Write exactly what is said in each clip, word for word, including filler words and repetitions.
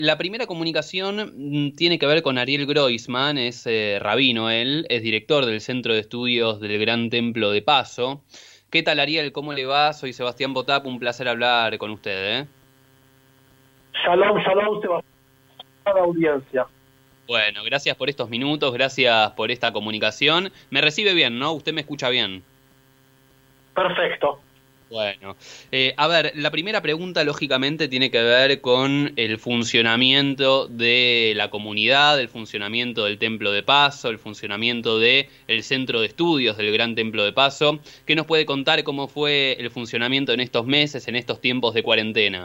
La primera comunicación mm, tiene que ver con Ariel Groisman, es eh, rabino él, es director del Centro de Estudios del Gran Templo de Paso. ¿Qué tal, Ariel? ¿Cómo le va? Soy Sebastián Botap, un placer hablar con usted, ¿eh? Shalom, shalom, Sebastián, a la audiencia. Bueno, gracias por estos minutos, gracias por esta comunicación. Me recibe bien, ¿no? Usted me escucha bien. Perfecto. Bueno, eh, a ver, la primera pregunta lógicamente tiene que ver con el funcionamiento de la comunidad, el funcionamiento del Templo de Paso, el funcionamiento del Centro de Estudios del Gran Templo de Paso. ¿Qué nos puede contar cómo fue el funcionamiento en estos meses, en estos tiempos de cuarentena?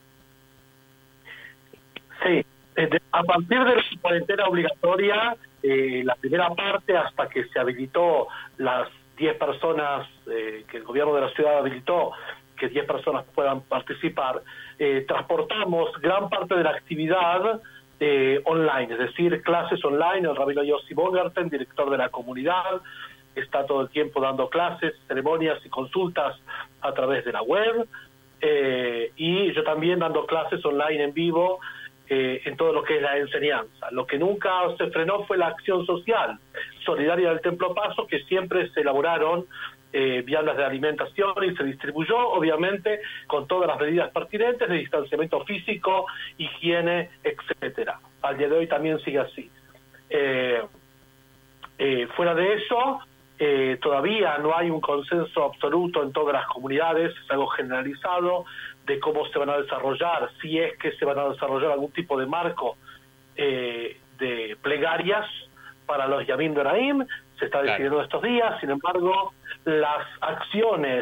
Sí, eh, a partir de la cuarentena obligatoria, eh, la primera parte hasta que se habilitó las diez personas, eh, que el gobierno de la ciudad habilitó, que diez personas puedan participar, eh, transportamos gran parte de la actividad eh, online, es decir, clases online. El rabino Yossi Bogerten, director de la comunidad, está todo el tiempo dando clases, ceremonias y consultas a través de la web, eh, y yo también dando clases online en vivo, Eh, en todo lo que es la enseñanza. Lo que nunca se frenó fue la acción social solidaria del Templo Paso, que siempre se elaboraron eh, viandas de alimentación y se distribuyó, obviamente, con todas las medidas pertinentes de distanciamiento físico, higiene, etcétera. Al día de hoy también sigue así. Eh, eh, fuera de eso, eh, todavía no hay un consenso absoluto en todas las comunidades, es algo generalizado de cómo se van a desarrollar, si es que se van a desarrollar algún tipo de marco eh, de plegarias para los Yamim Doraim. Se está decidiendo estos días. Sin embargo, las acciones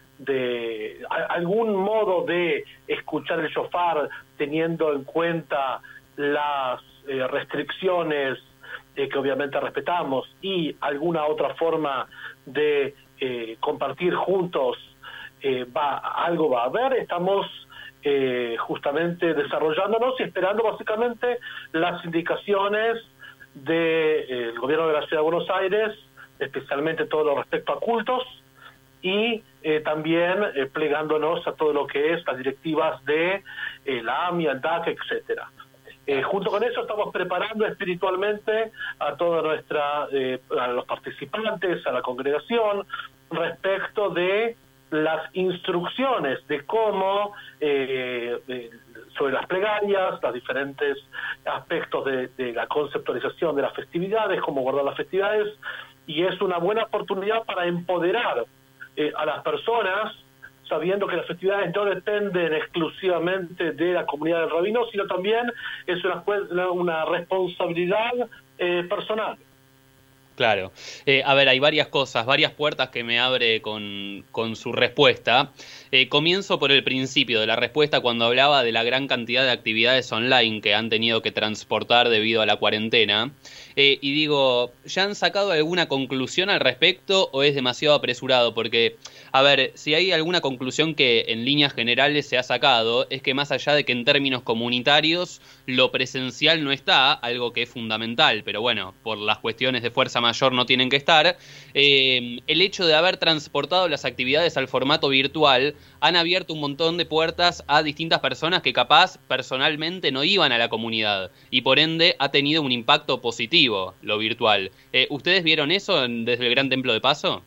de a, algún modo de escuchar el shofar teniendo en cuenta las eh, restricciones eh, que obviamente respetamos, y alguna otra forma de eh, compartir juntos, Eh, va, algo va a haber. Estamos eh, justamente desarrollándonos y esperando básicamente las indicaciones del eh, gobierno de la Ciudad de Buenos Aires, especialmente todo lo respecto a cultos, y eh, también eh, plegándonos a todo lo que es las directivas de eh, la A M I, el D A C, etcétera. Eh, junto con eso estamos preparando espiritualmente a toda nuestra, eh, a los participantes, a la congregación, respecto de las instrucciones de cómo, eh, eh, sobre las plegarias, los diferentes aspectos de, de la conceptualización de las festividades, cómo guardar las festividades, y es una buena oportunidad para empoderar eh, a las personas, sabiendo que las festividades no dependen exclusivamente de la comunidad del rabino, sino también es una, una responsabilidad eh, personal. Claro. Eh, a ver, hay varias cosas, varias puertas que me abre con, con su respuesta. Eh, comienzo por el principio de la respuesta, cuando hablaba de la gran cantidad de actividades online que han tenido que transportar debido a la cuarentena. Eh, y digo, ¿ya han sacado alguna conclusión al respecto o es demasiado apresurado? Porque, a ver, si hay alguna conclusión que en líneas generales se ha sacado, es que más allá de que en términos comunitarios lo presencial no está, algo que es fundamental, pero bueno, por las cuestiones de fuerza mayor no tienen que estar, eh, el hecho de haber transportado las actividades al formato virtual han abierto un montón de puertas a distintas personas que capaz personalmente no iban a la comunidad y por ende ha tenido un impacto positivo lo virtual. Eh, ¿Ustedes vieron eso desde el Gran Templo de Paso?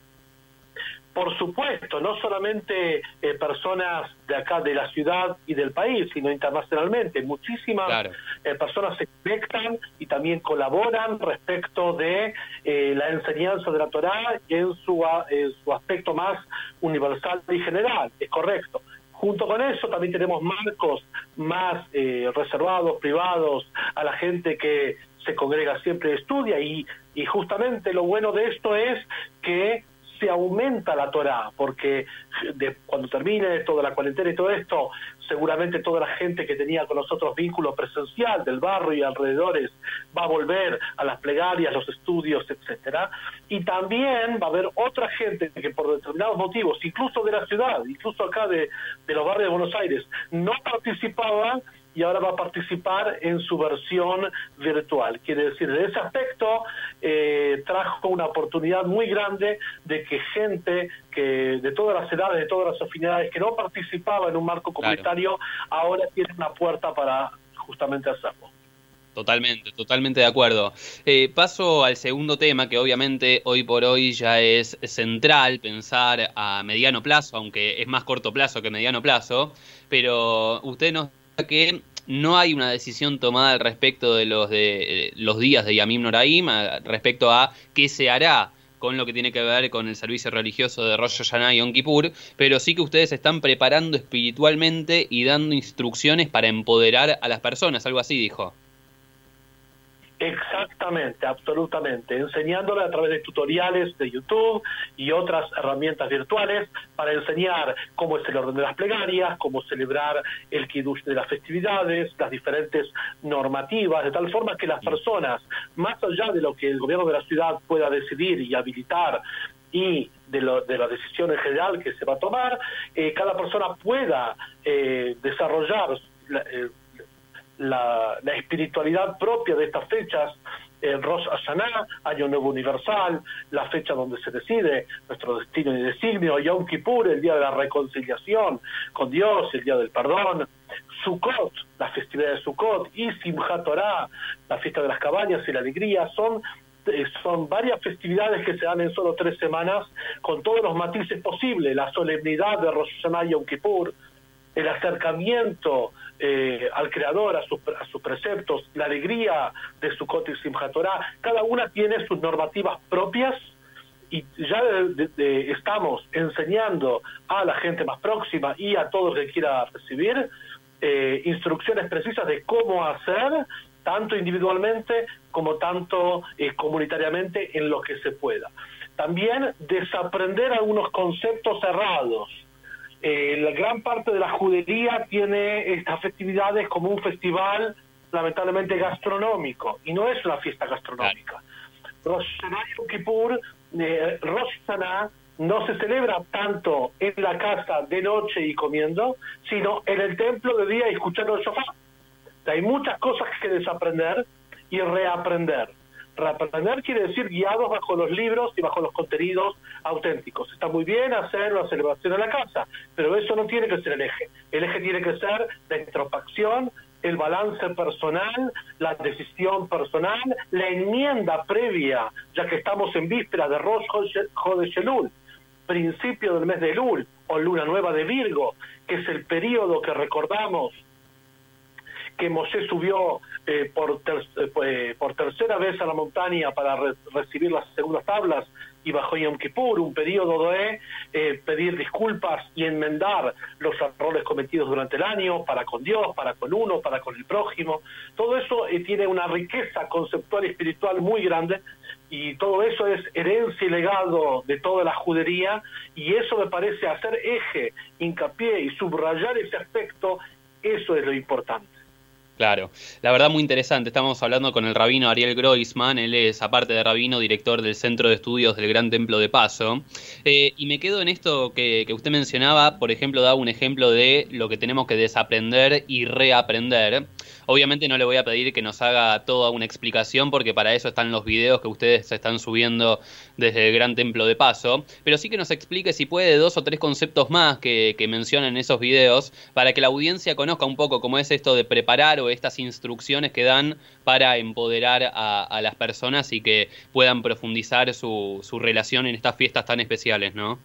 Por supuesto, no solamente eh, personas de acá de la ciudad y del país, sino internacionalmente. Muchísimas claro. eh, personas se conectan y también colaboran respecto de eh, la enseñanza de la Torá en su, en su aspecto más universal y general. Es correcto. Junto con eso también tenemos marcos más eh, reservados, privados, a la gente que se congrega siempre y estudia, y, y justamente lo bueno de esto es que se aumenta la Torá, porque de, cuando termine toda la cuarentena y todo esto, seguramente toda la gente que tenía con nosotros vínculo presencial del barrio y alrededores va a volver a las plegarias, los estudios, etcétera. Y también va a haber otra gente que por determinados motivos, incluso de la ciudad, incluso acá de, de los barrios de Buenos Aires, no participaba, y ahora va a participar en su versión virtual. Quiere decir, en ese aspecto eh, trajo una oportunidad muy grande de que gente que de todas las edades, de todas las afinidades, que no participaba en un marco comunitario, claro, ahora tiene una puerta para justamente hacerlo. Totalmente, totalmente de acuerdo. Eh, paso al segundo tema, que obviamente hoy por hoy ya es central pensar a mediano plazo, aunque es más corto plazo que mediano plazo, pero usted nos dice que no hay una decisión tomada al respecto de los de los días de Yamim Noraim, a- respecto a qué se hará con lo que tiene que ver con el servicio religioso de Rosh Hashanah y Yom Kippur, pero sí que ustedes se están preparando espiritualmente y dando instrucciones para empoderar a las personas, algo así dijo. Exactamente, absolutamente, enseñándole a través de tutoriales de YouTube y otras herramientas virtuales para enseñar cómo es el orden de las plegarias, cómo celebrar el Kiddush de las festividades, las diferentes normativas, de tal forma que las personas, más allá de lo que el gobierno de la ciudad pueda decidir y habilitar y de, lo, de la decisión en general que se va a tomar, eh, cada persona pueda eh, desarrollar la, eh, La, la espiritualidad propia de estas fechas, eh, Rosh Hashanah, Año Nuevo Universal, la fecha donde se decide nuestro destino y designio, Yom Kippur, el día de la reconciliación con Dios, el día del perdón, Sukkot, la festividad de Sukkot, y Simchat Torah, la fiesta de las cabañas y la alegría, son eh, son varias festividades que se dan en solo tres semanas, con todos los matices posibles, la solemnidad de Rosh Hashanah y Yom Kippur, el acercamiento eh, al Creador, a, su, a sus preceptos, la alegría de Sukkot y Simchat Torah, cada una tiene sus normativas propias y ya de, de, de, estamos enseñando a la gente más próxima y a todos que quiera recibir eh, instrucciones precisas de cómo hacer, tanto individualmente como tanto eh, comunitariamente en lo que se pueda. También desaprender algunos conceptos errados. Eh, la gran parte de la judería tiene estas festividades como un festival lamentablemente gastronómico, y no es una fiesta gastronómica. Rosh Hashanah y Yom Kippur, eh, Rosh Hashanah no se celebra tanto en la casa de noche y comiendo, sino en el templo de día y escuchando el shofar. Hay muchas cosas que desaprender y reaprender. Reaprender quiere decir guiados bajo los libros y bajo los contenidos auténticos. Está muy bien hacer la celebración en la casa, pero eso no tiene que ser el eje. El eje tiene que ser la introspección, el balance personal, la decisión personal, la enmienda previa, ya que estamos en vísperas de Rosh Chodesh Elul, principio del mes de Elul, o luna nueva de Virgo, que es el periodo que recordamos que Moshe subió eh, por, ter eh, por tercera vez a la montaña para re recibir las segundas tablas y bajó Yom Kippur, un periodo de eh, pedir disculpas y enmendar los errores cometidos durante el año, para con Dios, para con uno, para con el prójimo. Todo eso eh, tiene una riqueza conceptual y espiritual muy grande, y todo eso es herencia y legado de toda la judería, y eso me parece hacer eje, hincapié y subrayar ese aspecto, eso es lo importante. Claro, la verdad muy interesante. Estamos hablando con el rabino Ariel Groisman. Él es, aparte de rabino, director del Centro de Estudios del Gran Templo de Paso. Eh, y me quedo en esto que, que usted mencionaba, por ejemplo, da un ejemplo de lo que tenemos que desaprender y reaprender. Obviamente no le voy a pedir que nos haga toda una explicación, porque para eso están los videos que ustedes están subiendo desde el Gran Templo de Paso, pero sí que nos explique, si puede, dos o tres conceptos más que, que mencionan en esos videos, para que la audiencia conozca un poco cómo es esto de preparar o estas instrucciones que dan para empoderar a, a las personas y que puedan profundizar su, su relación en estas fiestas tan especiales, ¿no?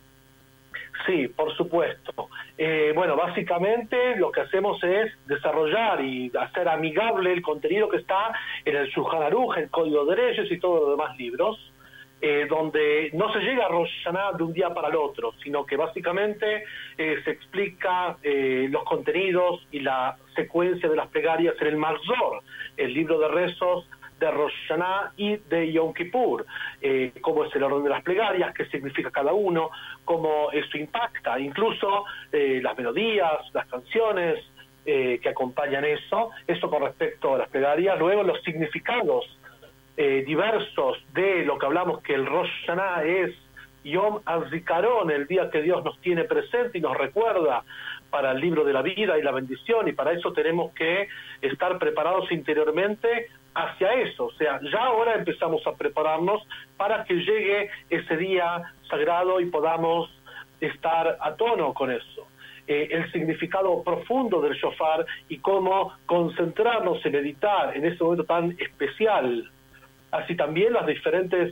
Sí, por supuesto. Eh, bueno, básicamente lo que hacemos es desarrollar y hacer amigable el contenido que está en el Shulchan Aruch, el Código de Reyes y todos los demás libros, eh, donde no se llega a Rosh Hashanah de un día para el otro, sino que básicamente eh, se explica eh, los contenidos y la secuencia de las plegarias en el Marzor, el libro de rezos de Rosh Hashanah y de Yom Kippur, eh, cómo es el orden de las plegarias, qué significa cada uno, cómo eso impacta, incluso eh, las melodías, las canciones eh, que acompañan eso, eso con respecto a las plegarias. Luego los significados eh, diversos de lo que hablamos, que el Rosh Hashanah es Yom HaZikaron, el día que Dios nos tiene presente y nos recuerda para el libro de la vida y la bendición, y para eso tenemos que estar preparados interiormente hacia eso. O sea, ya ahora empezamos a prepararnos para que llegue ese día sagrado y podamos estar a tono con eso. eh, el significado profundo del shofar y cómo concentrarnos en meditar en ese momento tan especial. Así también las diferentes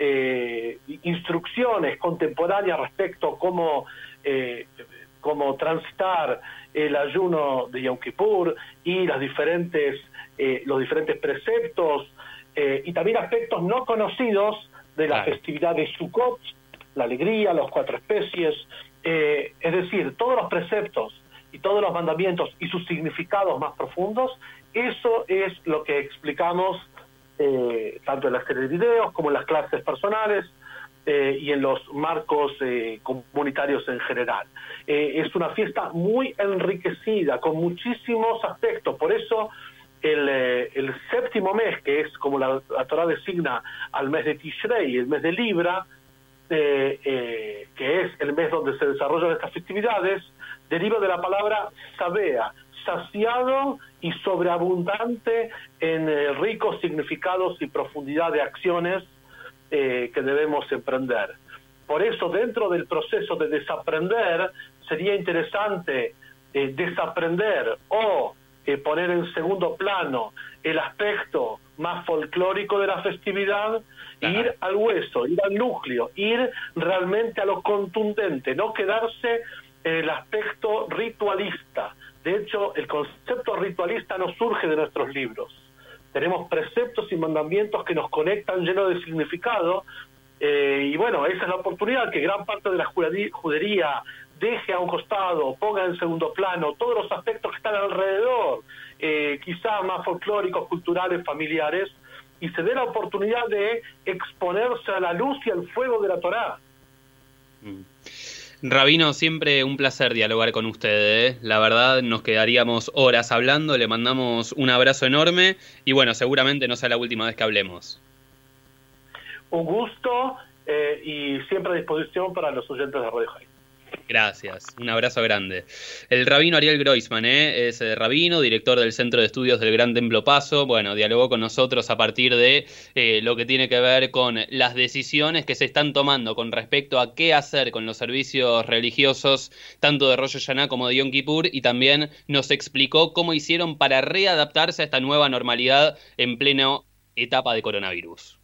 eh, instrucciones contemporáneas respecto a cómo, eh, cómo transitar el ayuno de Yom Kippur y las diferentes, eh, los diferentes preceptos eh, y también aspectos no conocidos de la claro. festividad de Sukkot, la alegría, las cuatro especies, eh, es decir, todos los preceptos y todos los mandamientos y sus significados más profundos, eso es lo que explicamos Eh, tanto en las series de videos como en las clases personales eh, y en los marcos eh, comunitarios en general. Eh, es una fiesta muy enriquecida, con muchísimos aspectos, por eso el, eh, el séptimo mes, que es como la, la Torá designa al mes de Tishrei, el mes de Libra, eh, eh, que es el mes donde se desarrollan estas festividades, deriva de la palabra sabea, saciado y sobreabundante en eh, ricos significados y profundidad de acciones eh, que debemos emprender. Por eso, dentro del proceso de desaprender, sería interesante eh, desaprender o eh, poner en segundo plano el aspecto más folclórico de la festividad, e ir al hueso, ir al núcleo, ir realmente a lo contundente, no quedarse en el aspecto ritualista. De hecho, el concepto ritualista no surge de nuestros libros. Tenemos preceptos y mandamientos que nos conectan llenos de significado, eh, y bueno, esa es la oportunidad que gran parte de la judería deje a un costado, ponga en segundo plano todos los aspectos que están alrededor, eh, quizá más folclóricos, culturales, familiares, y se dé la oportunidad de exponerse a la luz y al fuego de la Torá. Mm. Rabino, siempre un placer dialogar con usted, ¿eh? La verdad, nos quedaríamos horas hablando, le mandamos un abrazo enorme y bueno, seguramente no sea la última vez que hablemos. Un gusto eh, y siempre a disposición para los oyentes de Radio High. Gracias, un abrazo grande. El rabino Ariel Groisman, ¿eh? es eh, rabino, director del Centro de Estudios del Gran Templo Paso. Bueno, dialogó con nosotros a partir de eh, lo que tiene que ver con las decisiones que se están tomando con respecto a qué hacer con los servicios religiosos, tanto de Rosh Hashanah como de Yom Kippur, y también nos explicó cómo hicieron para readaptarse a esta nueva normalidad en plena etapa de coronavirus.